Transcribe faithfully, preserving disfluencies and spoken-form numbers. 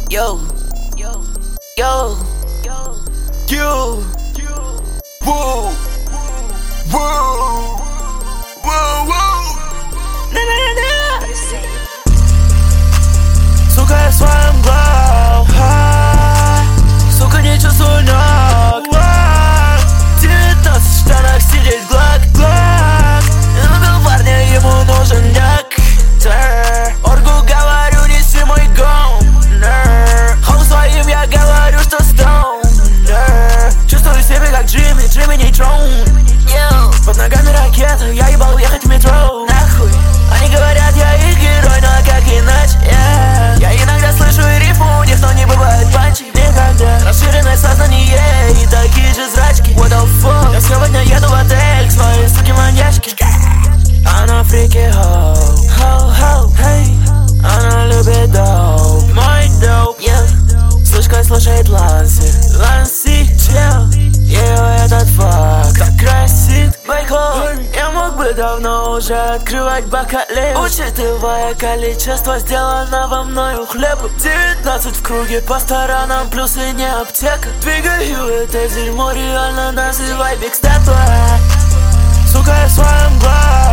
Yo, yo, yo, yo, whoa, whoa, whoa, whoa. На -на -на -на. Сука, я в своем глав, сука, не чувствую ног. девятнадцать в штанах сидит глак, глак. Убил парня, ему нужен няк. Оргу говорю, неси мой гонер. Хоу своим я говорю, что стоунер. Чувствую себя как Джимми, Джимми Нейтрон. Под ногами ракета, я ебал ехать в метро. Нахуй, они говорят, я их герой, но как иначе, yeah. Я иногда слышу и рифму у них, но не бывает панчи никогда. Расширенное сознание и такие же зрачки. What the fuck? Я сегодня еду в отель к своей суке маньячке. Она фрики хоу, хоу, хоу, hey. Она любит доп, мой доп, yeah. Слышкой слушает Ланси, Ланси, чел. Ее этот факт так красит. Я мог бы давно уже открывать бокалы, учитывая количество сделанного мною хлеба. девятнадцать в круге по сторонам, плюсы не аптека. Двигаю это дерьмо, реально называй биг степа. Сука, я в своем глаз.